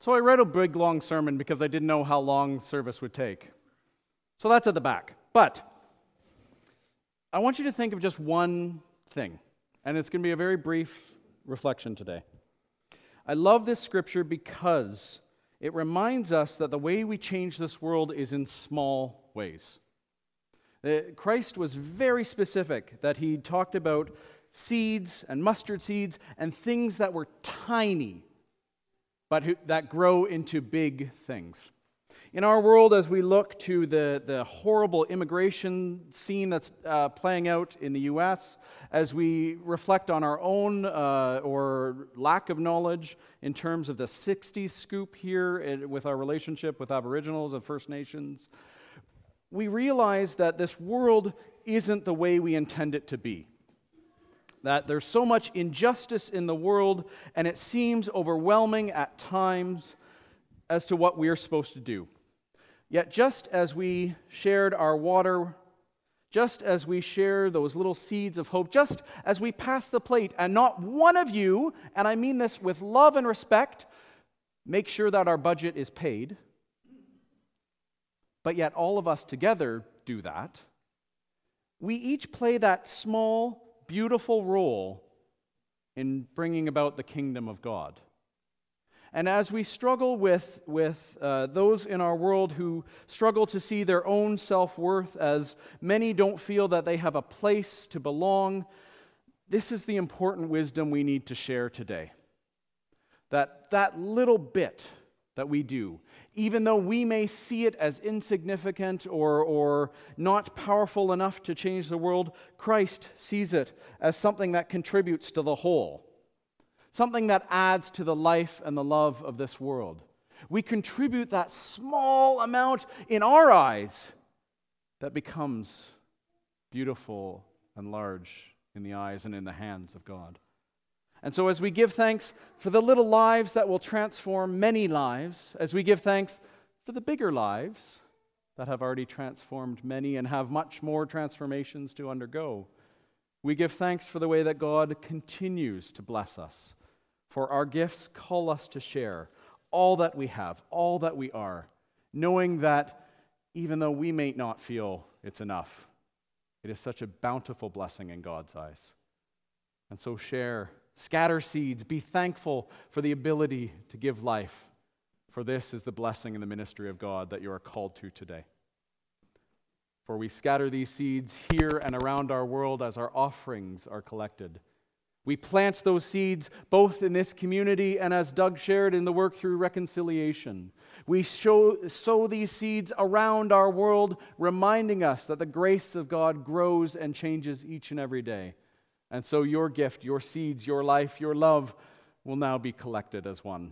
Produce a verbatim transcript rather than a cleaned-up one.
So I read a big, long sermon because I didn't know how long service would take. So that's at the back. But I want you to think of just one thing, and it's going to be a very brief reflection today. I love this scripture because it reminds us that the way we change this world is in small ways. Christ was very specific that he talked about seeds and mustard seeds and things that were tiny, but who, that grow into big things. In our world, as we look to the, the horrible immigration scene that's uh, playing out in the U S, as we reflect on our own uh, or lack of knowledge in terms of the sixties scoop here in, with our relationship with Aboriginals and First Nations, we realize that this world isn't the way we intend it to be. That there's so much injustice in the world, and it seems overwhelming at times as to what we're supposed to do. Yet just as we shared our water, just as we share those little seeds of hope, just as we pass the plate, and not one of you, and I mean this with love and respect, make sure that our budget is paid, but yet all of us together do that, we each play that small, beautiful role in bringing about the kingdom of God. And as we struggle with, with uh, those in our world who struggle to see their own self-worth, as many don't feel that they have a place to belong, this is the important wisdom we need to share today. That that little bit that we do, even though we may see it as insignificant or, or not powerful enough to change the world, Christ sees it as something that contributes to the whole. Something that adds to the life and the love of this world. We contribute that small amount in our eyes that becomes beautiful and large in the eyes and in the hands of God. And so as we give thanks for the little lives that will transform many lives, as we give thanks for the bigger lives that have already transformed many and have much more transformations to undergo, we give thanks for the way that God continues to bless us. For our gifts call us to share all that we have, all that we are, knowing that even though we may not feel it's enough, it is such a bountiful blessing in God's eyes. And so share, scatter seeds, be thankful for the ability to give life, for this is the blessing and the ministry of God that you are called to today. For we scatter these seeds here and around our world as our offerings are collected. We plant those seeds both in this community and as Doug shared in the work through reconciliation. We show, sow these seeds around our world, reminding us that the grace of God grows and changes each and every day. And so your gift, your seeds, your life, your love will now be collected as one.